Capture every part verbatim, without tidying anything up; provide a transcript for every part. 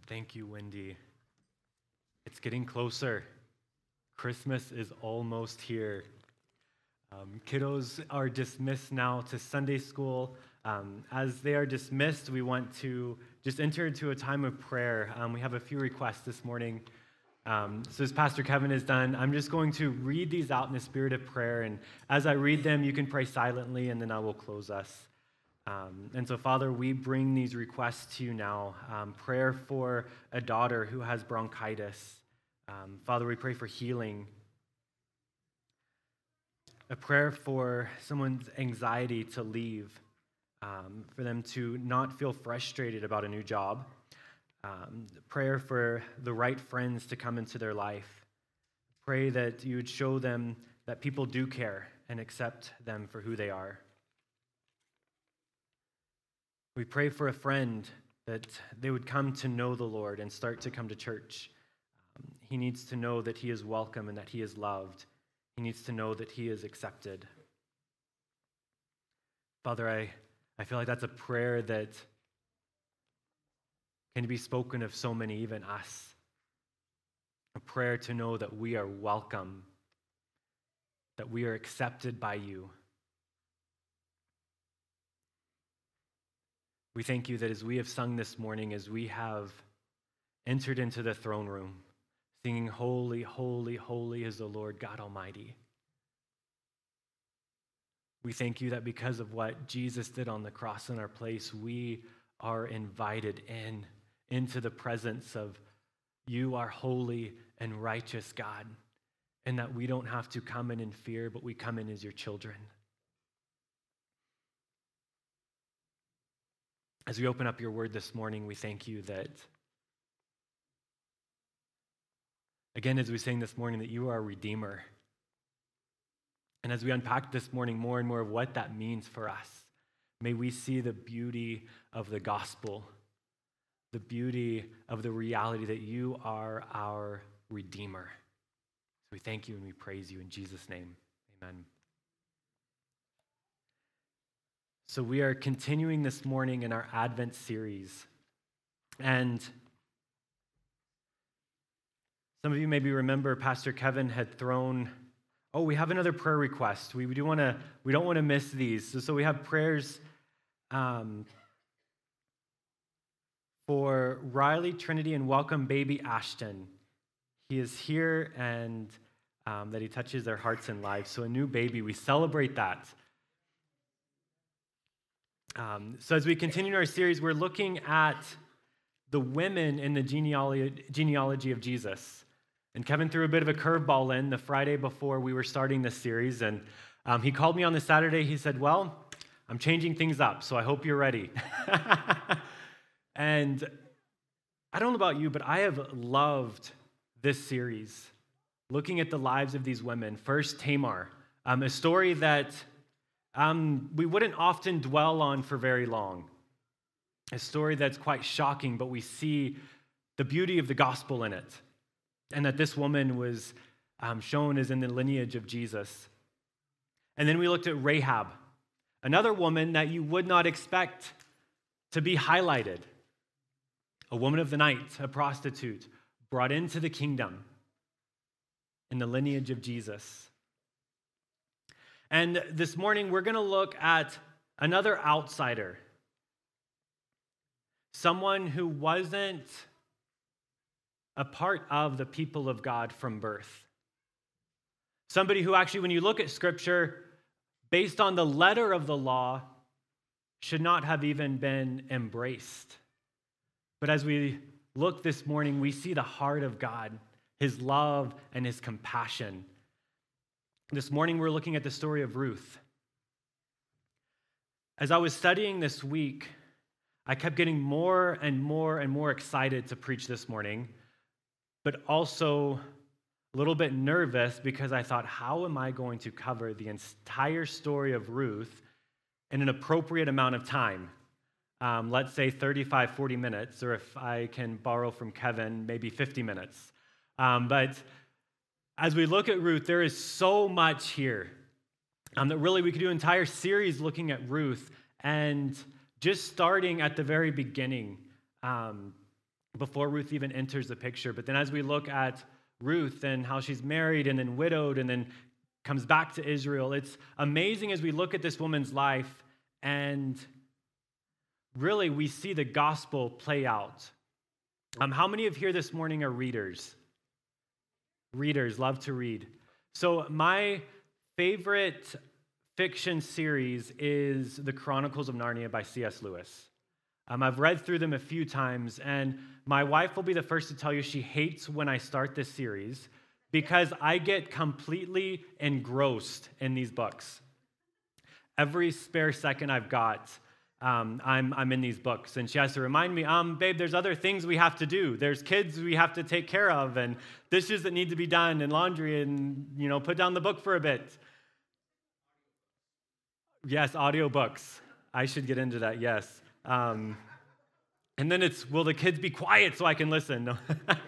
Thank you, Wendy. It's getting closer. Christmas is almost here. Um, kiddos are dismissed now to Sunday school. Um, as they are dismissed, we want to just enter into a time of prayer. Um, we have a few requests this morning. Um, so as Pastor Kevin has done, I'm just going to read these out in the spirit of prayer. And as I read them, you can pray silently, and then I will close us. Um, and so, Father, we bring these requests to you now. Um, prayer for a daughter who has bronchitis. Um, Father, we pray for healing. A prayer for someone's anxiety to leave, um, for them to not feel frustrated about a new job. Um, prayer for the right friends to come into their life. Pray that you would show them that people do care and accept them for who they are. We pray for a friend that they would come to know the Lord and start to come to church. Um, he needs to know that he is welcome and that he is loved. He needs to know that he is accepted. Father, I, I feel like that's a prayer that can be spoken of so many, even us. A prayer to know that we are welcome, that we are accepted by you. We thank you that as we have sung this morning, as we have entered into the throne room, singing, "Holy, holy, holy is the Lord God Almighty." We thank you that because of what Jesus did on the cross in our place, we are invited in, into the presence of you, our holy and righteous God, and that we don't have to come in in fear, but we come in as your children. As we open up your word this morning, we thank you that, again, as we sang this morning, that you are a redeemer. And as we unpack this morning more and more of what that means for us, may we see the beauty of the gospel, the beauty of the reality that you are our redeemer. So we thank you and we praise you in Jesus' name. Amen. So we are continuing this morning in our Advent series. And some of you maybe remember Pastor Kevin had thrown, oh, we have another prayer request. We, we do want to, we don't want to miss these. So, so we have prayers um, for Riley, Trinity, and welcome baby Ashton. He is here and um, that he touches their hearts and lives. So a new baby, we celebrate that. Um, so as we continue our series, we're looking at the women in the genealogy, genealogy of Jesus. And Kevin threw a bit of a curveball in the Friday before we were starting this series. And um, he called me on the Saturday. He said, well, I'm changing things up, so I hope you're ready. And I don't know about you, but I have loved this series, looking at the lives of these women. First, Tamar, um, a story that Um, we wouldn't often dwell on for very long. A story that's quite shocking, but we see the beauty of the gospel in it, and that this woman was um, shown as in the lineage of Jesus. And then we looked at Rahab, another woman that you would not expect to be highlighted. A woman of the night, a prostitute, brought into the kingdom in the lineage of Jesus. And this morning, we're going to look at another outsider, someone who wasn't a part of the people of God from birth. Somebody who actually, when you look at Scripture, based on the letter of the law, should not have even been embraced. But as we look this morning, we see the heart of God, his love and his compassion. This morning, we're looking at the story of Ruth. As I was studying this week, I kept getting more and more and more excited to preach this morning, but also a little bit nervous because I thought, how am I going to cover the entire story of Ruth in an appropriate amount of time? Um, let's say thirty-five, forty minutes, or if I can borrow from Kevin, maybe fifty minutes. Um, but as we look at Ruth, there is so much here um, that really we could do an entire series looking at Ruth, and just starting at the very beginning, um, before Ruth even enters the picture. But then as we look at Ruth and how she's married and then widowed and then comes back to Israel, it's amazing as we look at this woman's life, and really we see the gospel play out. Um, how many of here this morning are readers? Readers, love to read. So my favorite fiction series is The Chronicles of Narnia by C S Lewis. Um, I've read through them a few times, and my wife will be the first to tell you she hates when I start this series because I get completely engrossed in these books. Every spare second I've got, um, I'm, I'm in these books, and she has to remind me, um, babe, there's other things we have to do. There's kids we have to take care of, and dishes that need to be done, and laundry, and, you know, put down the book for a bit. Yes, audiobooks. I should get into that, yes. Um, and then it's, will the kids be quiet so I can listen? No.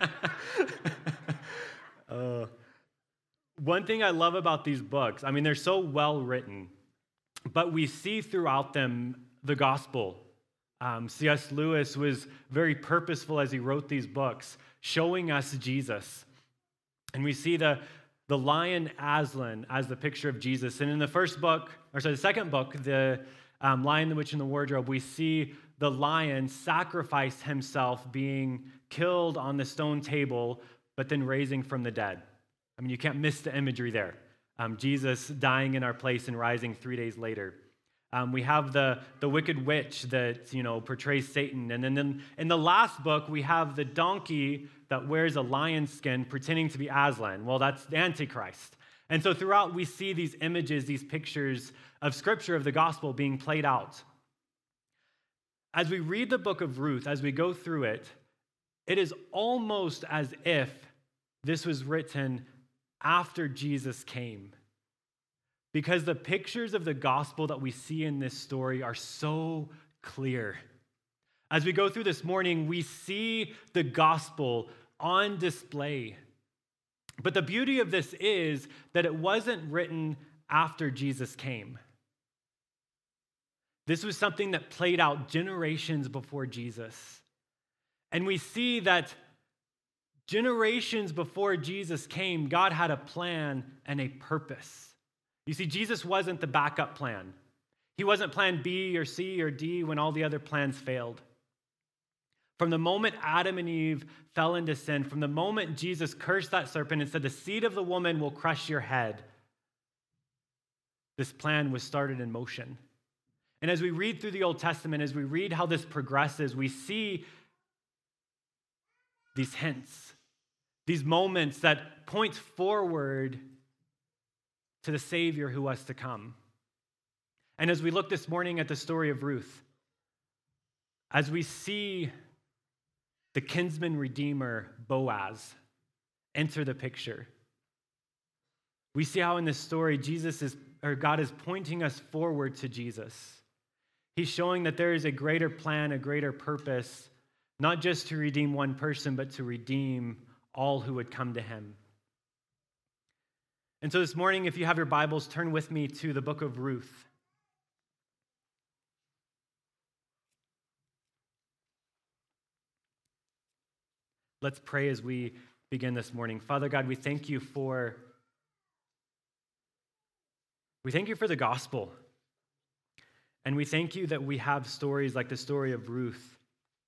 uh, one thing I love about these books, I mean, they're so well written, but we see throughout them the gospel. Um, C S Lewis was very purposeful as he wrote these books, showing us Jesus. And we see the, the lion Aslan as the picture of Jesus. And in the first book, or sorry, the second book, the Um, Lion, the Witch, and the Wardrobe, we see the lion sacrifice himself being killed on the stone table, but then raising from the dead. I mean, you can't miss the imagery there. Um, Jesus dying in our place and rising three days later. Um, we have the, the wicked witch that, you know, portrays Satan. And then in, in the last book, we have the donkey that wears a lion's skin pretending to be Aslan. Well, that's the Antichrist. And so throughout, we see these images, these pictures of Scripture, of the gospel being played out. As we read the book of Ruth, as we go through it, it is almost as if this was written after Jesus came. Because the pictures of the gospel that we see in this story are so clear. As we go through this morning, we see the gospel on display. But the beauty of this is that it wasn't written after Jesus came. This was something that played out generations before Jesus. And we see that generations before Jesus came, God had a plan and a purpose. You see, Jesus wasn't the backup plan. He wasn't plan B or C or D when all the other plans failed. From the moment Adam and Eve fell into sin, from the moment Jesus cursed that serpent and said, the seed of the woman will crush your head, this plan was started in motion. And as we read through the Old Testament, as we read how this progresses, we see these hints, these moments that point forward to the Savior who was to come. And as we look this morning at the story of Ruth, as we see the kinsman redeemer, Boaz, enter the picture, we see how in this story, Jesus is, or God is pointing us forward to Jesus. He's showing that there is a greater plan, a greater purpose, not just to redeem one person, but to redeem all who would come to him. And so this morning, if you have your Bibles, turn with me to the book of Ruth. Let's pray as we begin this morning. Father God, we thank you for we thank you for the gospel. And we thank you that we have stories like the story of Ruth,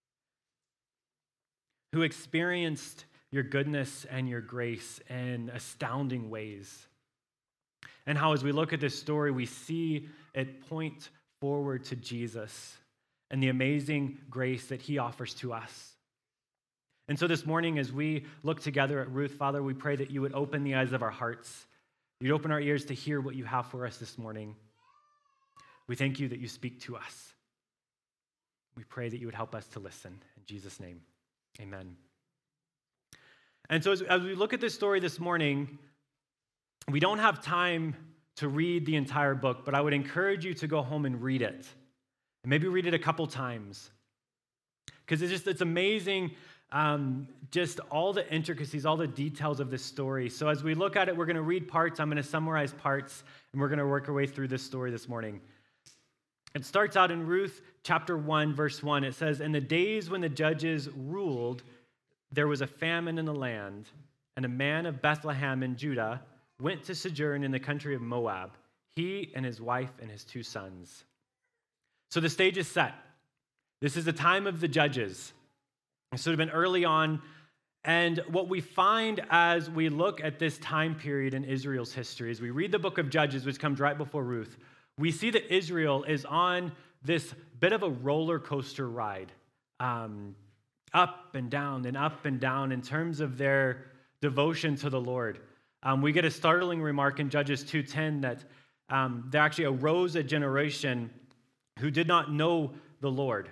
who experienced your goodness and your grace in astounding ways. And how as we look at this story, we see it point forward to Jesus and the amazing grace that he offers to us. And so this morning, as we look together at Ruth, Father, we pray that you would open the eyes of our hearts. You'd open our ears to hear what you have for us this morning. We thank you that you speak to us. We pray that you would help us to listen. In Jesus' name, amen. And so as, as we look at this story this morning, we don't have time to read the entire book, but I would encourage you to go home and read it. And maybe read it a couple times. Because it's just, it's amazing, um, just all the intricacies, all the details of this story. So as we look at it, we're going to read parts, I'm going to summarize parts, and we're going to work our way through this story this morning. It starts out in Ruth chapter one, verse one. It says, "In the days when the judges ruled, there was a famine in the land, and a man of Bethlehem in Judah went to sojourn in the country of Moab, he and his wife and his two sons." So the stage is set. This is the time of the judges. This would have been early on. And what we find as we look at this time period in Israel's history, as we read the book of Judges, which comes right before Ruth, we see that Israel is on this bit of a roller coaster ride, um, up and down and up and down in terms of their devotion to the Lord. Um, we get a startling remark in Judges two ten that um, there actually arose a generation who did not know the Lord.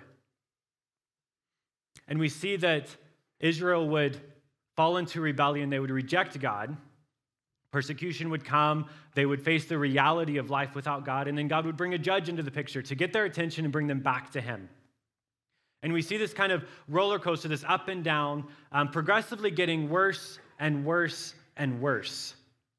And we see that Israel would fall into rebellion. They would reject God. Persecution would come. They would face the reality of life without God. And then God would bring a judge into the picture to get their attention and bring them back to him. And we see this kind of roller coaster, this up and down, um, progressively getting worse and worse and worse.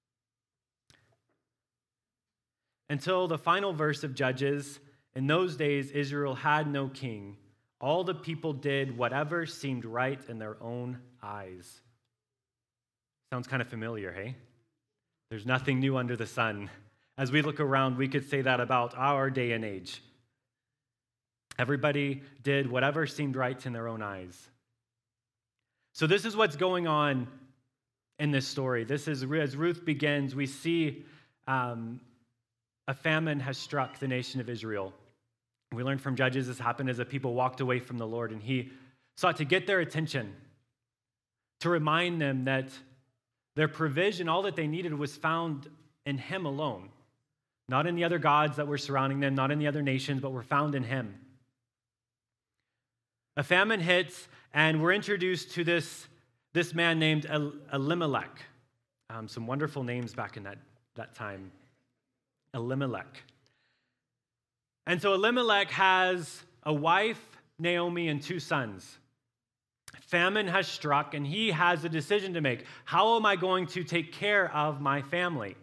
Until the final verse of Judges, in those days, Israel had no king. All the people did whatever seemed right in their own eyes. Sounds kind of familiar, hey? There's nothing new under the sun. As we look around, we could say that about our day and age. Everybody did whatever seemed right in their own eyes. So this is what's going on in this story. This is, as Ruth begins, we see um, a famine has struck the nation of Israel. We learned from Judges this happened as the people walked away from the Lord, and he sought to get their attention, to remind them that their provision, all that they needed, was found in him alone. Not in the other gods that were surrounding them, not in the other nations, but were found in him. A famine hits, and we're introduced to this, this man named El- Elimelech. Um, some wonderful names back in that, that time. Elimelech. And so Elimelech has a wife, Naomi, and two sons. Famine has struck, and he has a decision to make. How am I going to take care of my family?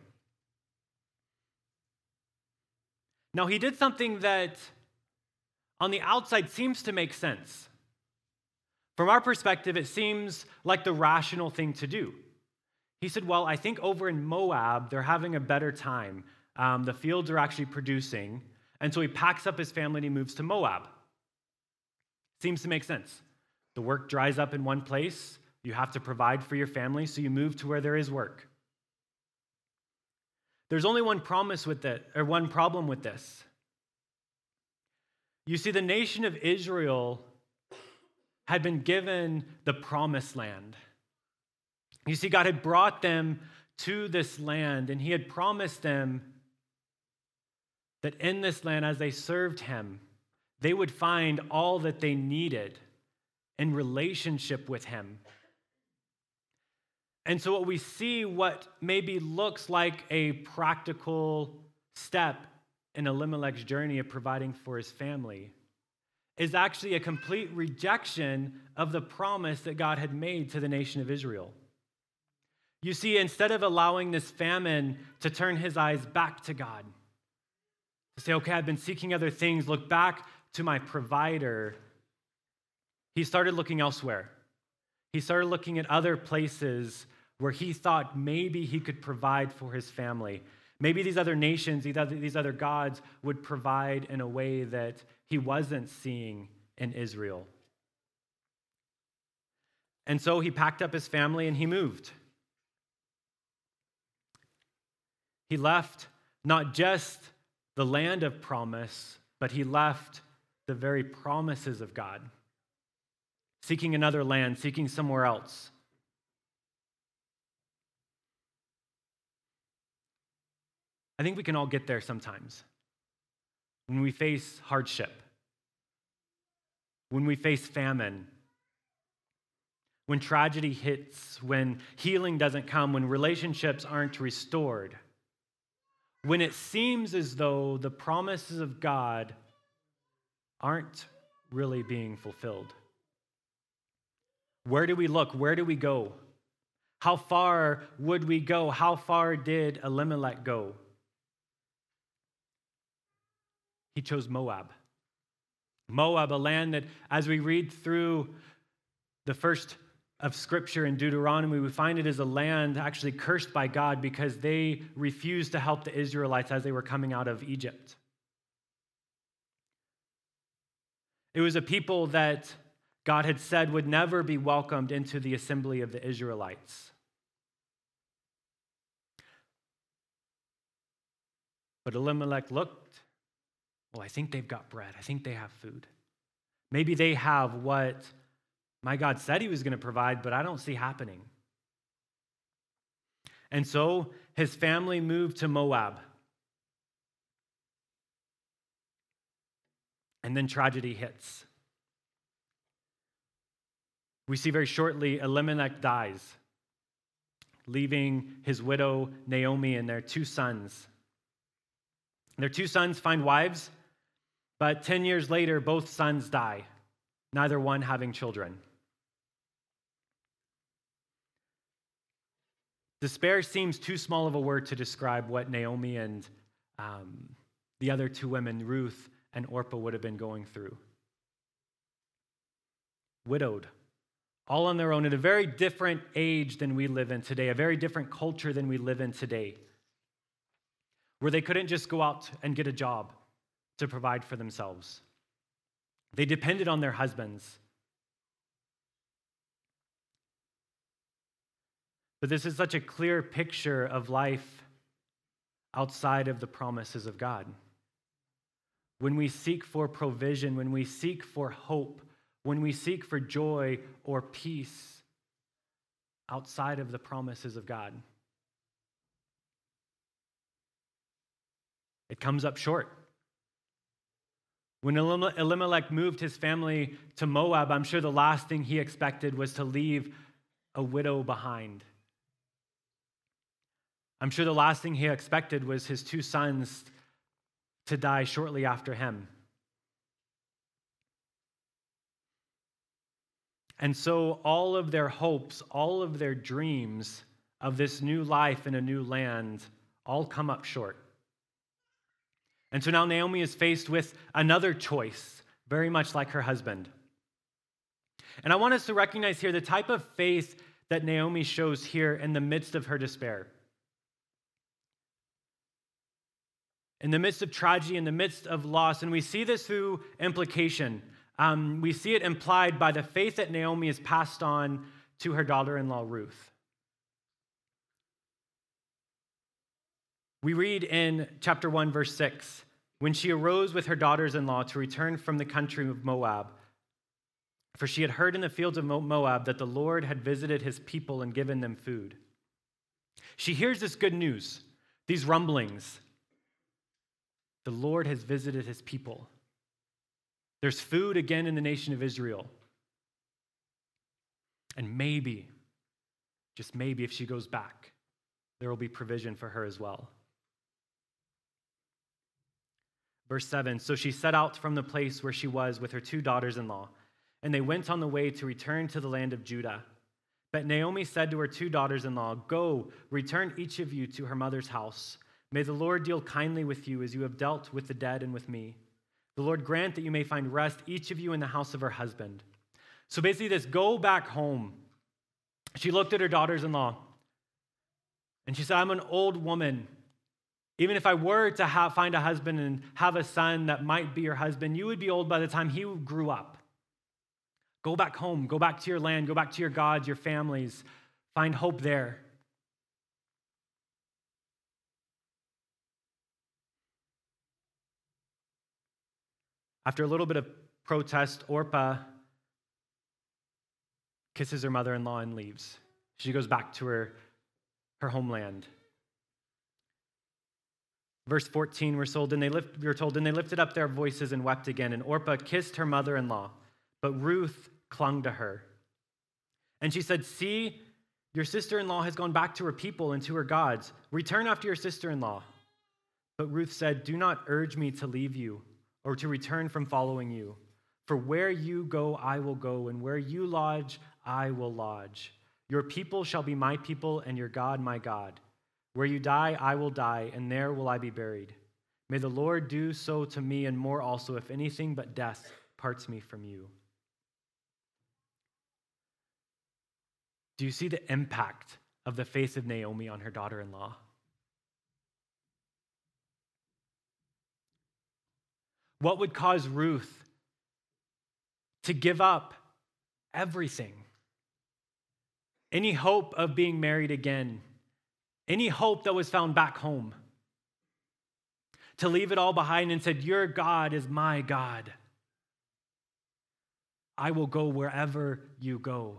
Now, he did something that on the outside seems to make sense. From our perspective, it seems like the rational thing to do. He said, well, I think over in Moab, they're having a better time. Um, the fields are actually producing. And so he packs up his family and he moves to Moab. Seems to make sense. The work dries up in one place. You have to provide for your family, so you move to where there is work. There's only one promise with it, or one problem with this. You see, the nation of Israel had been given the promised land. You see, God had brought them to this land, and he had promised them that in this land, as they served him, they would find all that they needed in relationship with him. And so what we see, what maybe looks like a practical step in Elimelech's journey of providing for his family, is actually a complete rejection of the promise that God had made to the nation of Israel. You see, instead of allowing this famine to turn his eyes back to God, to say, okay, I've been seeking other things, look back to my provider, he started looking elsewhere. He started looking at other places where he thought maybe he could provide for his family. Maybe these other nations, these other, these other gods would provide in a way that he wasn't seeing in Israel. And so he packed up his family and he moved. He left not just the land of promise, but he left the very promises of God, seeking another land, seeking somewhere else. I think we can all get there sometimes. When we face hardship, when we face famine, when tragedy hits, when healing doesn't come, when relationships aren't restored, when it seems as though the promises of God aren't really being fulfilled. Where do we look? Where do we go? How far would we go? How far did Elimelech go? He chose Moab. Moab, a land that, as we read through the first of Scripture in Deuteronomy, we find it is a land actually cursed by God because they refused to help the Israelites as they were coming out of Egypt. It was a people that God had said would never be welcomed into the assembly of the Israelites. But Elimelech looked, well, I think they've got bread. I think they have food. Maybe they have what my God said he was going to provide, but I don't see happening. And so his family moved to Moab. And then tragedy hits. We see very shortly Elimelech dies, leaving his widow Naomi and their two sons. Their two sons find wives, but ten years later, both sons die, neither one having children. Despair seems too small of a word to describe what Naomi and um, the other two women, Ruth and Orpah, would have been going through. Widowed, all on their own, at a very different age than we live in today, a very different culture than we live in today, where they couldn't just go out and get a job to provide for themselves. They depended on their husbands. But this is such a clear picture of life outside of the promises of God. When we seek for provision, when we seek for hope, when we seek for joy or peace outside of the promises of God, it comes up short. When Elimelech moved his family to Moab, I'm sure the last thing he expected was to leave a widow behind. I'm sure the last thing he expected was his two sons to die shortly after him. And so all of their hopes, all of their dreams of this new life in a new land all come up short. And so now Naomi is faced with another choice, very much like her husband. And I want us to recognize here the type of faith that Naomi shows here in the midst of her despair. In the midst of tragedy, in the midst of loss, and we see this through implication. Um, we see it implied by the faith that Naomi has passed on to her daughter-in-law, Ruth. We read in chapter one, verse six, when she arose with her daughters-in-law to return from the country of Moab, for she had heard in the fields of Moab that the Lord had visited his people and given them food. She hears this good news, these rumblings. The Lord has visited his people. There's food again in the nation of Israel. And maybe, just maybe, if she goes back, there will be provision for her as well. Verse seven, so she set out from the place where she was with her two daughters-in-law, and they went on the way to return to the land of Judah. But Naomi said to her two daughters-in-law, go, return each of you to her mother's house. May the Lord deal kindly with you as you have dealt with the dead and with me. The Lord grant that you may find rest, each of you in the house of her husband. So basically this, go back home. She looked at her daughters-in-law, and she said, I'm an old woman. Even if I were to have, find a husband and have a son that might be your husband, you would be old by the time he grew up. Go back home. Go back to your land. Go back to your gods, your families. Find hope there. After a little bit of protest, Orpah kisses her mother-in-law and leaves. She goes back to her, her homeland. Verse fourteen, we're told, and they lift, we're told, and they lifted up their voices and wept again, and Orpah kissed her mother-in-law, but Ruth clung to her. And she said, see, your sister-in-law has gone back to her people and to her gods. Return after your sister-in-law. But Ruth said, do not urge me to leave you or to return from following you. For where you go, I will go, and where you lodge, I will lodge. Your people shall be my people, and your God my God. Where you die, I will die, and there will I be buried. May the Lord do so to me and more also, if anything but death parts me from you. Do you see the impact of the faith of Naomi on her daughter-in-law? What would cause Ruth to give up everything? Any hope of being married again, any hope that was found back home, to leave it all behind and said, your God is my God. I will go wherever you go.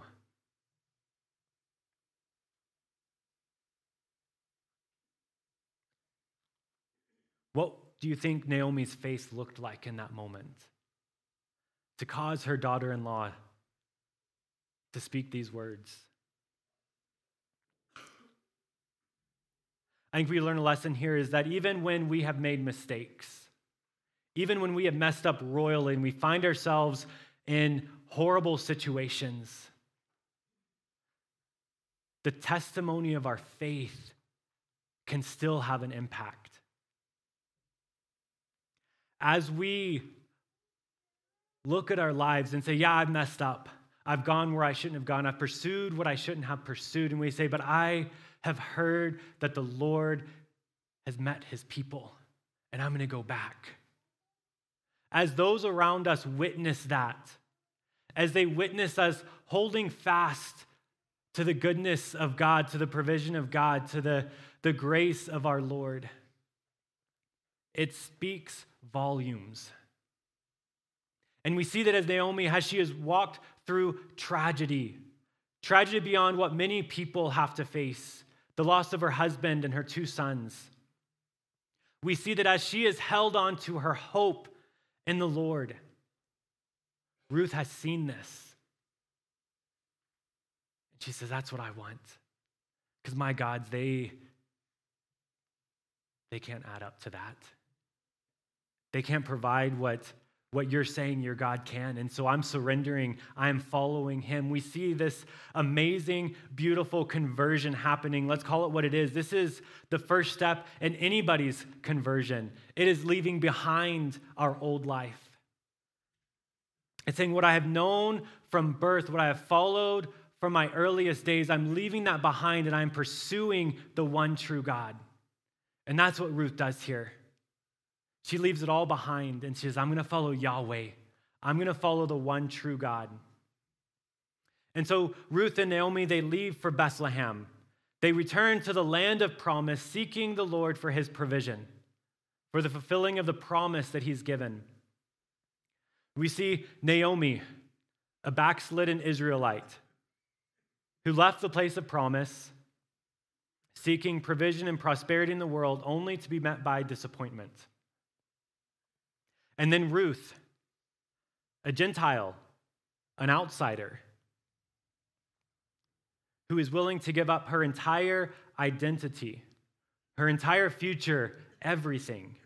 What do you think Naomi's face looked like in that moment? To cause her daughter-in-law to speak these words. I think we learn a lesson here is that even when we have made mistakes, even when we have messed up royally and we find ourselves in horrible situations, the testimony of our faith can still have an impact. As we look at our lives and say, yeah, I've messed up. I've gone where I shouldn't have gone. I've pursued what I shouldn't have pursued. And we say, but I have heard that the Lord has met his people, and I'm going to go back. As those around us witness that, as they witness us holding fast to the goodness of God, to the provision of God, to the, the grace of our Lord, it speaks volumes. And we see that as Naomi, as she has walked through tragedy, tragedy beyond what many people have to face, the loss of her husband and her two sons. We see that as she has held on to her hope in the Lord, Ruth has seen this. And she says, that's what I want. Because my gods, they, they can't add up to that. They can't provide what what you're saying your God can. And so I'm surrendering. I'm following him. We see this amazing, beautiful conversion happening. Let's call it what it is. This is the first step in anybody's conversion. It is leaving behind our old life. It's saying what I have known from birth, what I have followed from my earliest days, I'm leaving that behind and I'm pursuing the one true God. And that's what Ruth does here. She leaves it all behind and she says, I'm going to follow Yahweh. I'm going to follow the one true God. And so Ruth and Naomi, they leave for Bethlehem. They return to the land of promise, seeking the Lord for his provision, for the fulfilling of the promise that he's given. We see Naomi, a backslidden Israelite, who left the place of promise, seeking provision and prosperity in the world, only to be met by disappointment. And then Ruth, a Gentile, an outsider, who is willing to give up her entire identity, her entire future, everything,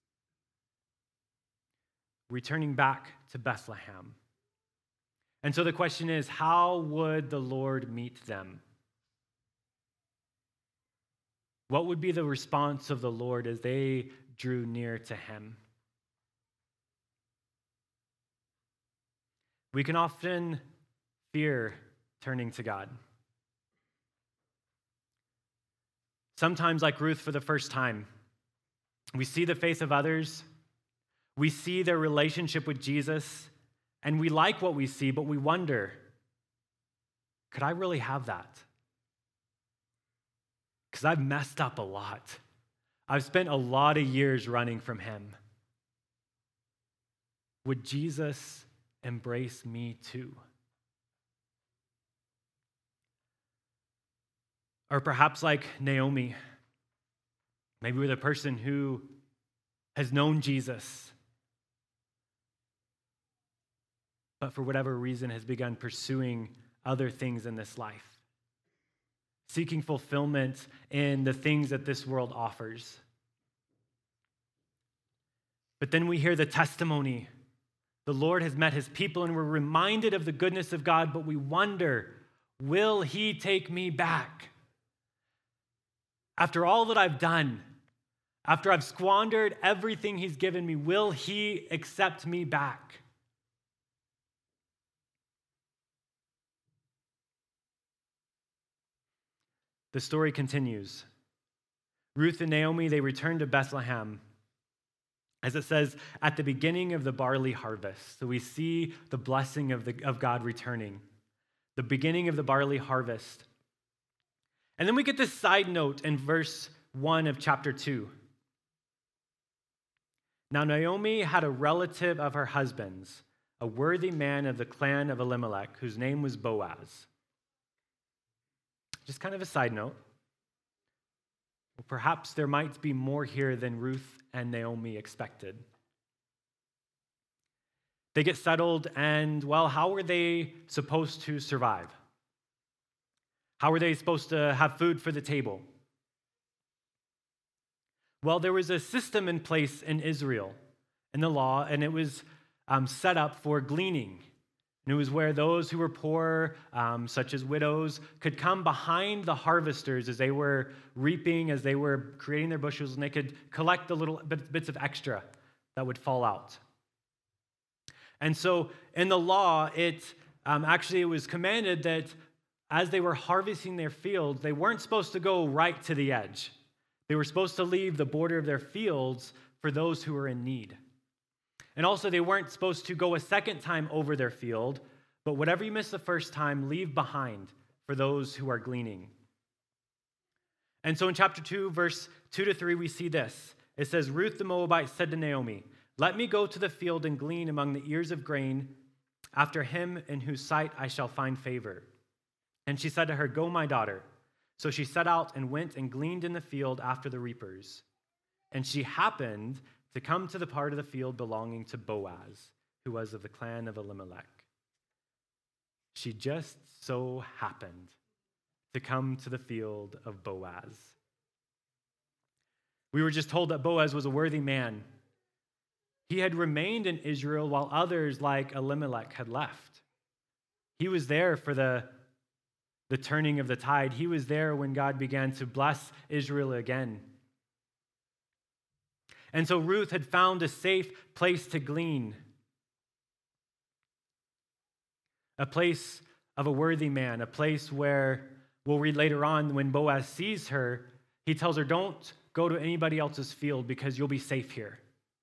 returning back to Bethlehem. And so the question is, how would the Lord meet them? What would be the response of the Lord as they drew near to him? We can often fear turning to God. Sometimes, like Ruth for the first time, we see the faith of others, we see their relationship with Jesus, and we like what we see, but we wonder, could I really have that? Because I've messed up a lot. I've spent a lot of years running from him. Would Jesus embrace me too? Or perhaps like Naomi, maybe we're the person who has known Jesus, but for whatever reason has begun pursuing other things in this life, seeking fulfillment in the things that this world offers. But then we hear the testimony. The Lord has met his people, and we're reminded of the goodness of God, but we wonder, will he take me back? After all that I've done, After I've squandered everything he's given me, will he accept me back? The story continues. Ruth and Naomi, they returned to Bethlehem, as it says, at the beginning of the barley harvest. So we see the blessing of, the, of God returning, the beginning of the barley harvest. And then we get this side note in verse one of chapter two. Now Naomi had a relative of her husband's, a worthy man of the clan of Elimelech, whose name was Boaz. Just kind of a side note. Well, perhaps there might be more here than Ruth and Naomi expected. They get settled, and, well, how were they supposed to survive? How were they supposed to have food for the table? Well, there was a system in place in Israel, in the law, and it was um, set up for gleaning. And it was where those who were poor, um, such as widows, could come behind the harvesters as they were reaping, as they were creating their bushels, and they could collect the little bits of extra that would fall out. And so in the law, it um, actually it was commanded that as they were harvesting their fields, they weren't supposed to go right to the edge. They were supposed to leave the border of their fields for those who were in need. And also, they weren't supposed to go a second time over their field, but whatever you missed the first time, leave behind for those who are gleaning. And so in chapter two, verse two to three, we see this. It says, Ruth the Moabite said to Naomi, let me go to the field and glean among the ears of grain after him in whose sight I shall find favor. And she said to her, go, my daughter. So she set out and went and gleaned in the field after the reapers. And she happened to come to the part of the field belonging to Boaz, who was of the clan of Elimelech. She just so happened to come to the field of Boaz. We were just told that Boaz was a worthy man. He had remained in Israel while others like Elimelech had left. He was there for the, the turning of the tide. He was there when God began to bless Israel again. And so Ruth had found a safe place to glean, a place of a worthy man, a place where, we'll read later on, when Boaz sees her, he tells her, don't go to anybody else's field because you'll be safe here.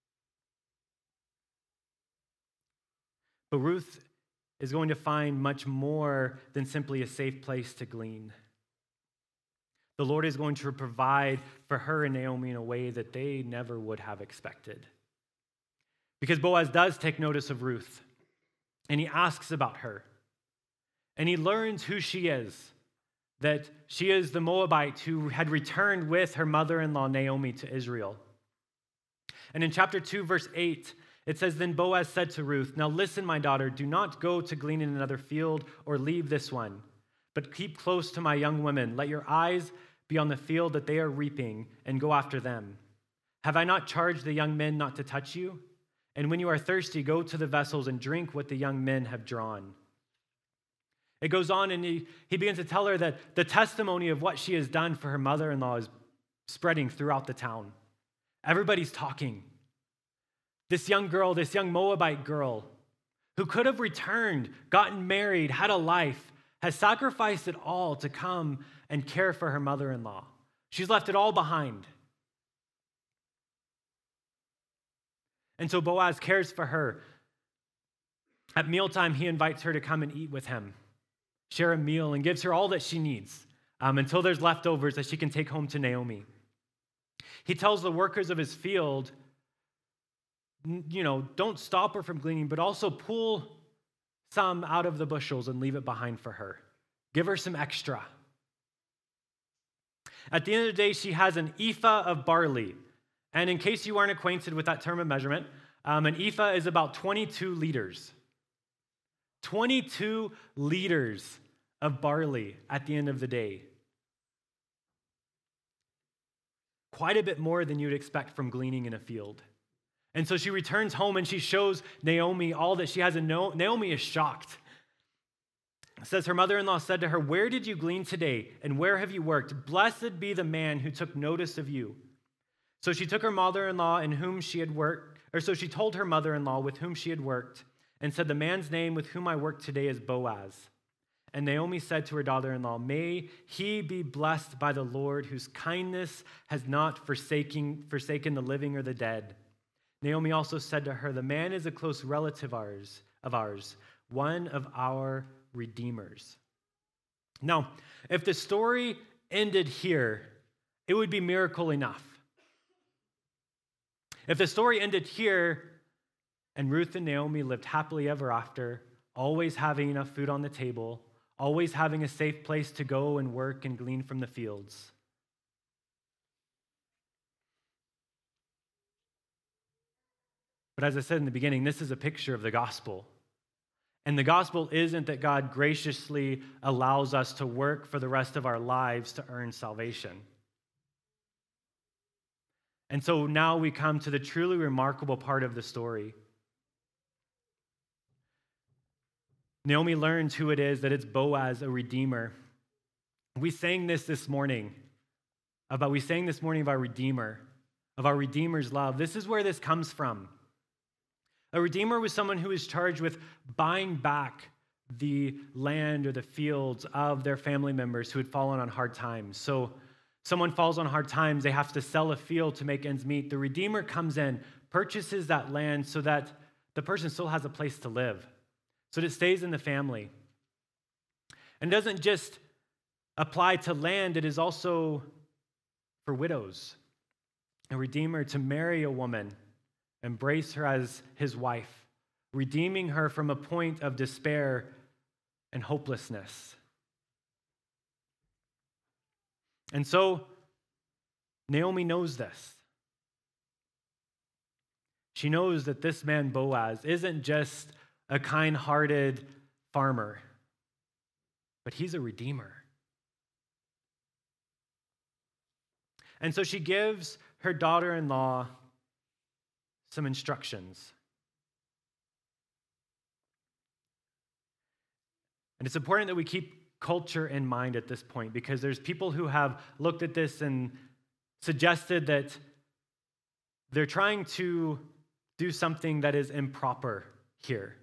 But Ruth is going to find much more than simply a safe place to glean. The Lord is going to provide for her and Naomi in a way that they never would have expected. Because Boaz does take notice of Ruth, and he asks about her. And he learns who she is, that she is the Moabite who had returned with her mother-in-law Naomi to Israel. And in chapter two, verse eight, it says, then Boaz said to Ruth, now listen, my daughter, do not go to glean in another field or leave this one, but keep close to my young women. Let your eyes be on the field that they are reaping and go after them. Have I not charged the young men not to touch you? And when you are thirsty, go to the vessels and drink what the young men have drawn. It goes on, and he, he begins to tell her that the testimony of what she has done for her mother-in-law is spreading throughout the town. Everybody's talking. This young girl, this young Moabite girl, who could have returned, gotten married, had a life, has sacrificed it all to come and care for her mother-in-law. She's left it all behind. And so Boaz cares for her. At mealtime, he invites her to come and eat with him, share a meal, and gives her all that she needs um, until there's leftovers that she can take home to Naomi. He tells the workers of his field, you know, don't stop her from gleaning, but also pull some out of the bushels and leave it behind for her. Give her some extra. At the end of the day, she has an ephah of barley. And in case you aren't acquainted with that term of measurement, um, an ephah is about twenty-two liters. twenty-two liters of barley at the end of the day. Quite a bit more than you'd expect from gleaning in a field. And so she returns home and she shows Naomi all that she has. And Naomi is shocked. It says her mother-in-law said to her, where did you glean today and where have you worked? Blessed be the man who took notice of you. So she took her mother-in-law in whom she had worked, or so she told her mother-in-law with whom she had worked, and said, the man's name with whom I work today is Boaz. And Naomi said to her daughter-in-law, may he be blessed by the Lord, whose kindness has not forsaken, forsaken the living or the dead. Naomi also said to her, the man is a close relative of ours, of ours, one of our redeemers. Now, if the story ended here, it would be miracle enough. If the story ended here and Ruth and Naomi lived happily ever after, always having enough food on the table, always having a safe place to go and work and glean from the fields. But as I said in the beginning, this is a picture of the gospel. And the gospel isn't that God graciously allows us to work for the rest of our lives to earn salvation. And so now we come to the truly remarkable part of the story. Naomi learns who it is, that it's Boaz, a redeemer. We sang this this morning about, we sang this morning of our Redeemer, of our Redeemer's love. This is where this comes from. A redeemer was someone who was charged with buying back the land or the fields of their family members who had fallen on hard times. So someone falls on hard times, they have to sell a field to make ends meet. The redeemer comes in, purchases that land so that the person still has a place to live, so that it stays in the family. And it doesn't just apply to land, it is also for widows. A redeemer to marry a woman, embrace her as his wife, redeeming her from a point of despair and hopelessness. And so Naomi knows this. She knows that this man Boaz isn't just a kind-hearted farmer, but he's a redeemer. And so she gives her daughter-in-law some instructions. And it's important that we keep culture in mind at this point, because there's people who have looked at this and suggested that they're trying to do something that is improper here.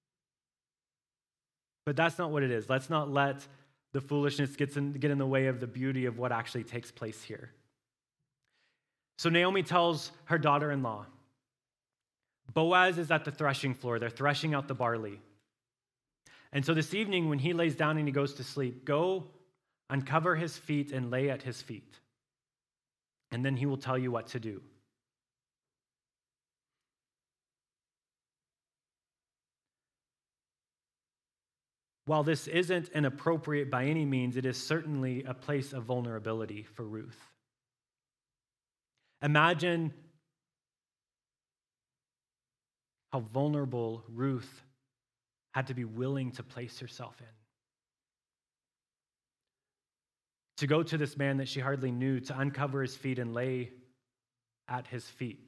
But that's not what it is. Let's not let the foolishness get in, get in the way of the beauty of what actually takes place here. So Naomi tells her daughter-in-law, Boaz is at the threshing floor. They're threshing out the barley. And so this evening, when he lays down and he goes to sleep, go uncover his feet and lay at his feet. And then he will tell you what to do. While this isn't inappropriate by any means, it is certainly a place of vulnerability for Ruth. Imagine how vulnerable Ruth had to be willing to place herself in. To go to this man that she hardly knew, to uncover his feet and lay at his feet.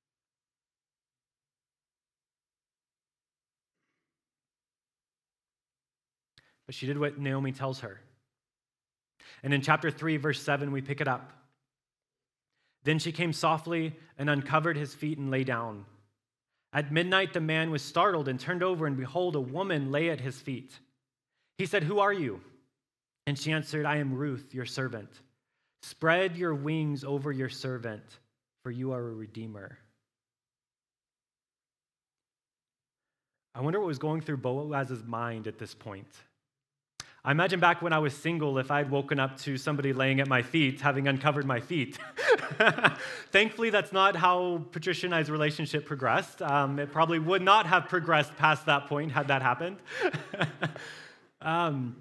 But she did what Naomi tells her. And in chapter three, verse seven, we pick it up. Then she came softly and uncovered his feet and lay down. At midnight, the man was startled and turned over, and behold, a woman lay at his feet. He said, "Who are you?" And she answered, "I am Ruth, your servant. Spread your wings over your servant, for you are a redeemer." I wonder what was going through Boaz's mind at this point. I imagine back when I was single, if I'd woken up to somebody laying at my feet, having uncovered my feet. Thankfully, that's not how Patricia and I's relationship progressed. Um, it probably would not have progressed past that point had that happened. um,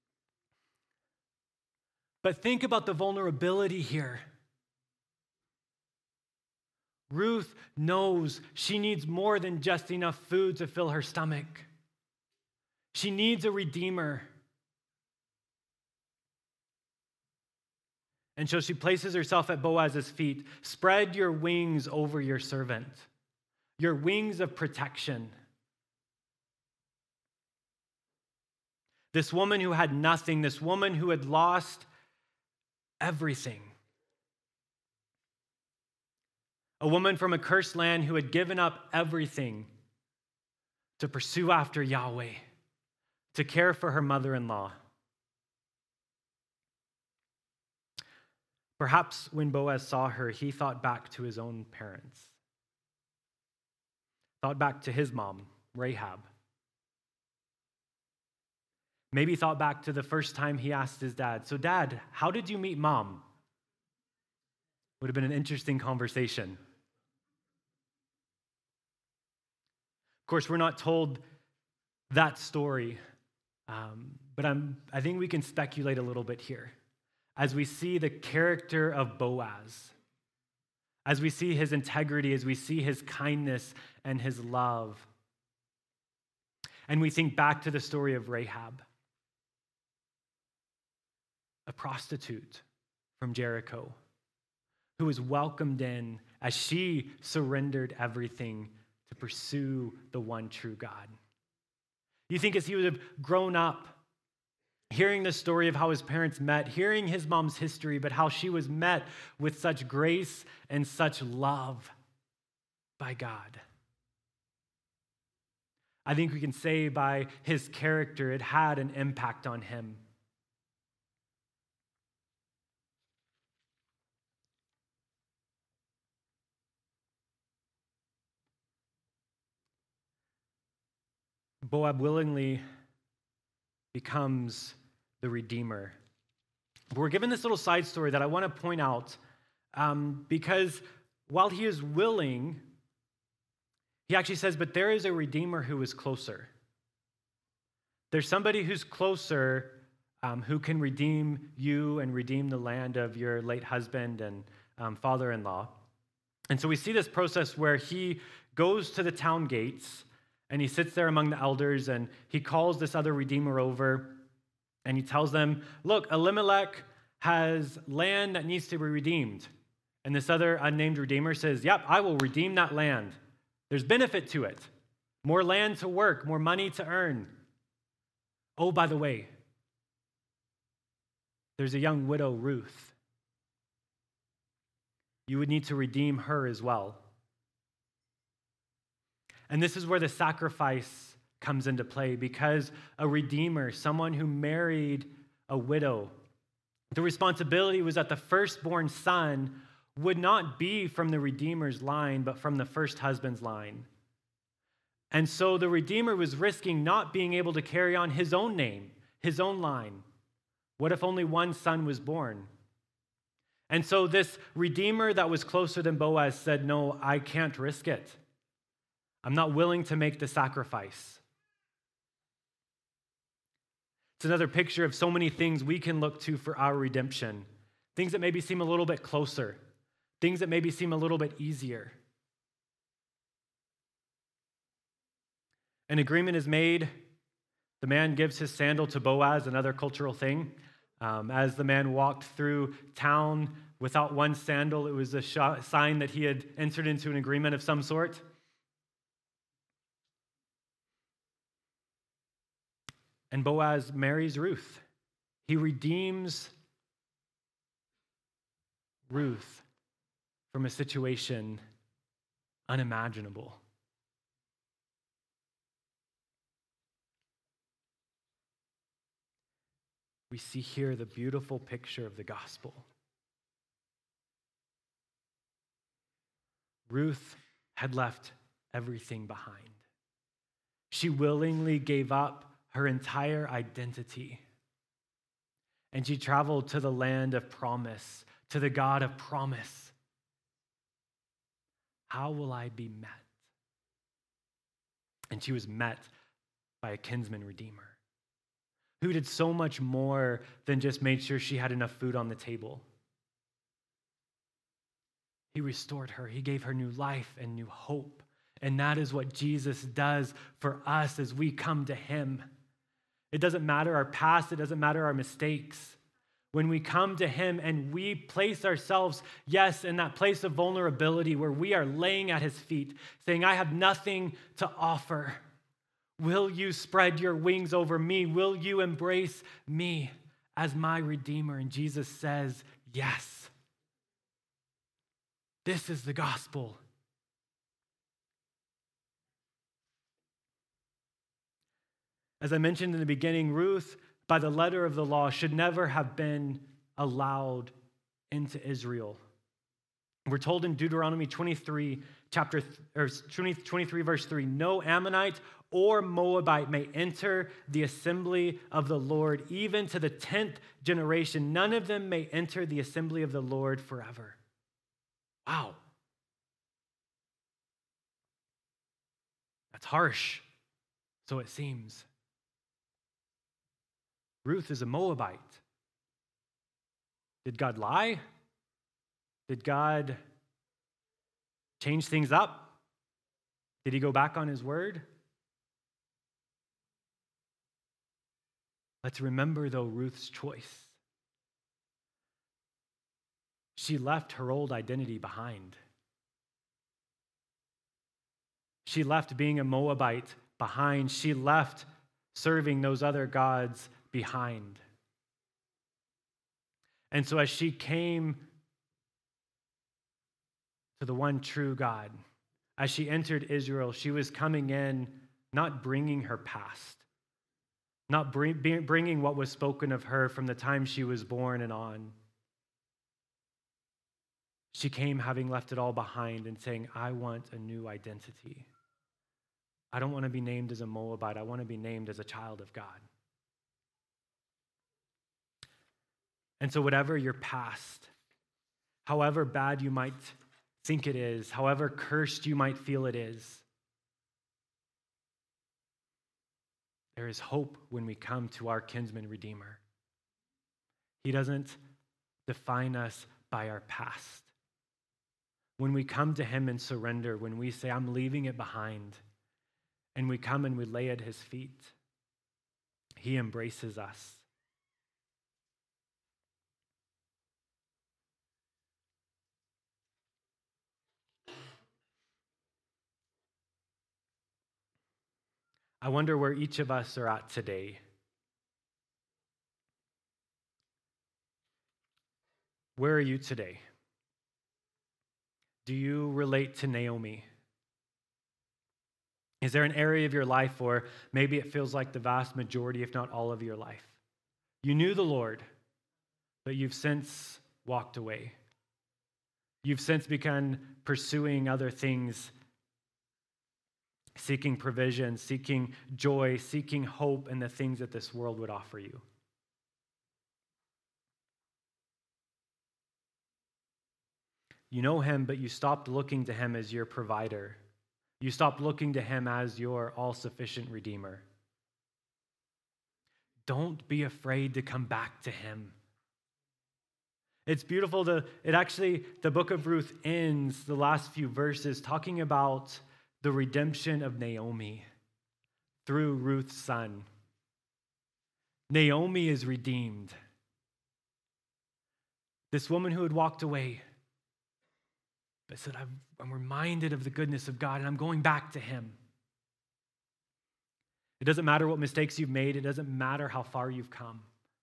but think about the vulnerability here. Ruth knows she needs more than just enough food to fill her stomach. She needs a redeemer. And so she places herself at Boaz's feet. Spread your wings over your servant, your wings of protection. This woman who had nothing, this woman who had lost everything. a woman from a cursed land who had given up everything to pursue after Yahweh, to care for her mother-in-law. Perhaps when Boaz saw her, he thought back to his own parents, thought back to his mom, Rahab. Maybe thought back to the first time he asked his dad, "So Dad, how did you meet Mom?" Would have been an interesting conversation. Of course, we're not told that story, um, but I'm, I think we can speculate a little bit here as we see the character of Boaz, as we see his integrity, as we see his kindness and his love. And we think back to the story of Rahab, a prostitute from Jericho, who was welcomed in as she surrendered everything to pursue the one true God. You think as he would have grown up, hearing the story of how his parents met, hearing his mom's history, but how she was met with such grace and such love by God. I think we can say by his character, it had an impact on him. Boaz willingly becomes the redeemer. But we're given this little side story that I want to point out um, because while he is willing, he actually says, but there is a redeemer who is closer. There's somebody who's closer um, who can redeem you and redeem the land of your late husband and um, father-in-law. And so we see this process where he goes to the town gates and he sits there among the elders and he calls this other redeemer over and he tells them, look, Elimelech has land that needs to be redeemed. And this other unnamed redeemer says, yep, I will redeem that land. There's benefit to it. More land to work, more money to earn. Oh, by the way, there's a young widow, Ruth. You would need to redeem her as well. And this is where the sacrifice comes into play, because a redeemer, someone who married a widow, the responsibility was that the firstborn son would not be from the redeemer's line, but from the first husband's line. And so the redeemer was risking not being able to carry on his own name, his own line. What if only one son was born? And so this redeemer that was closer than Boaz said, no, I can't risk it. I'm not willing to make the sacrifice. It's another picture of so many things we can look to for our redemption. Things that maybe seem a little bit closer. Things that maybe seem a little bit easier. An agreement is made. The man gives his sandal to Boaz, another cultural thing. Um, as the man walked through town without one sandal, it was a sh- sign that he had entered into an agreement of some sort. And Boaz marries Ruth. He redeems Ruth from a situation unimaginable. We see here the beautiful picture of the gospel. Ruth had left everything behind. She willingly gave up her entire identity. And she traveled to the land of promise, to the God of promise. How will I be met? And she was met by a kinsman redeemer who did so much more than just made sure she had enough food on the table. He restored her. He gave her new life and new hope. And that is what Jesus does for us as we come to him. It doesn't matter our past. It doesn't matter our mistakes. When we come to him and we place ourselves, yes, in that place of vulnerability where we are laying at his feet, saying, I have nothing to offer. Will you spread your wings over me? Will you embrace me as my Redeemer? And Jesus says, yes. This is the gospel. As I mentioned in the beginning, Ruth, by the letter of the law, should never have been allowed into Israel. We're told in Deuteronomy twenty-three, chapter or twenty-three, verse three, no Ammonite or Moabite may enter the assembly of the Lord, even to the tenth generation. None of them may enter the assembly of the Lord forever. Wow. That's harsh, so it seems. Ruth is a Moabite. Did God lie? Did God change things up? Did he go back on his word? Let's remember, though, Ruth's choice. She left her old identity behind. She left being a Moabite behind. She left serving those other gods behind. And so as she came to the one true God, as she entered Israel, she was coming in not bringing her past, not bringing what was spoken of her from the time she was born and on. She came having left it all behind and saying, I want a new identity. I don't want to be named as a Moabite. I want to be named as a child of God. And so whatever your past, however bad you might think it is, however cursed you might feel it is, there is hope when we come to our kinsman redeemer. He doesn't define us by our past. When we come to him and surrender, when we say, I'm leaving it behind, and we come and we lay at his feet, he embraces us. I wonder where each of us are at today. Where are you today? Do you relate to Naomi? Is there an area of your life, or maybe it feels like the vast majority, if not all of your life? You knew the Lord, but you've since walked away. You've since begun pursuing other things, seeking provision, seeking joy, seeking hope in the things that this world would offer you. You know him, but you stopped looking to him as your provider. You stopped looking to him as your all-sufficient redeemer. Don't be afraid to come back to him. It's beautiful. To, it actually, the book of Ruth ends the last few verses talking about the redemption of Naomi through Ruth's son. Naomi is redeemed. This woman who had walked away, but said, I'm reminded of the goodness of God, and I'm going back to him. It doesn't matter what mistakes you've made. It doesn't matter how far you've come.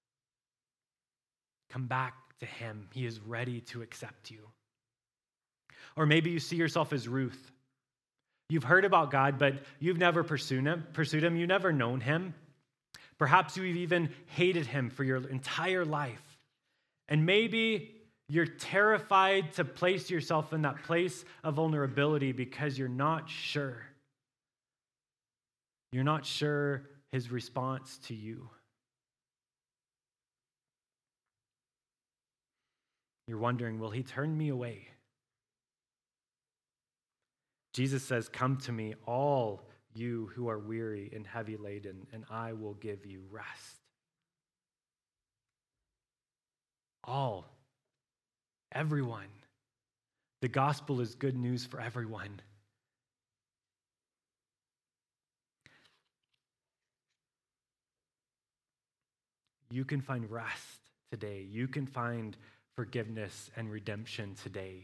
Come back to him. He is ready to accept you. Or maybe you see yourself as Ruth. You've heard about God, but you've never pursued him. Pursued him. You've never known him. Perhaps you've even hated him for your entire life. And maybe you're terrified to place yourself in that place of vulnerability because you're not sure. You're not sure his response to you. You're wondering, will he turn me away? Jesus says, come to me, all you who are weary and heavy laden, and I will give you rest. All. Everyone. The gospel is good news for everyone. You can find rest today. You can find forgiveness and redemption today.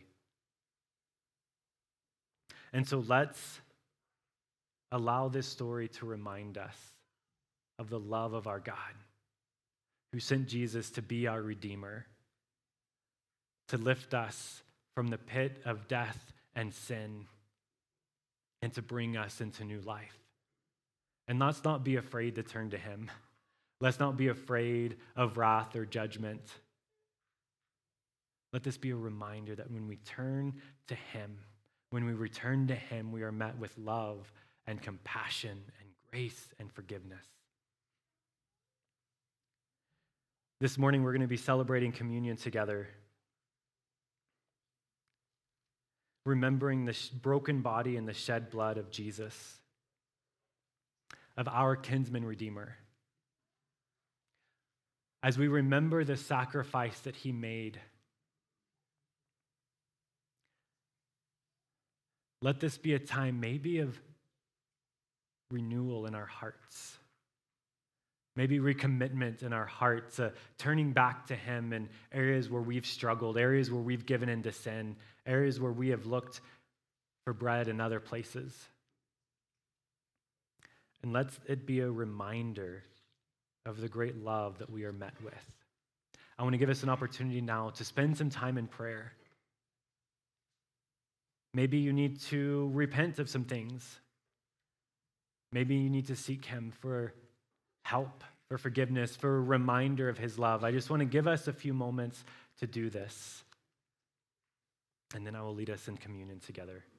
And so let's allow this story to remind us of the love of our God, who sent Jesus to be our Redeemer, to lift us from the pit of death and sin and to bring us into new life. And let's not be afraid to turn to him. Let's not be afraid of wrath or judgment. Let this be a reminder that when we turn to him, when we return to him, we are met with love and compassion and grace and forgiveness. This morning, we're going to be celebrating communion together, remembering the broken body and the shed blood of Jesus, of our kinsman redeemer. As we remember the sacrifice that he made, let this be a time maybe of renewal in our hearts. Maybe recommitment in our hearts, uh, turning back to him in areas where we've struggled, areas where we've given into sin, areas where we have looked for bread in other places. And let it be a reminder of the great love that we are met with. I want to give us an opportunity now to spend some time in prayer. Maybe you need to repent of some things. Maybe you need to seek him for help, for forgiveness, for a reminder of his love. I just want to give us a few moments to do this. And then I will lead us in communion together.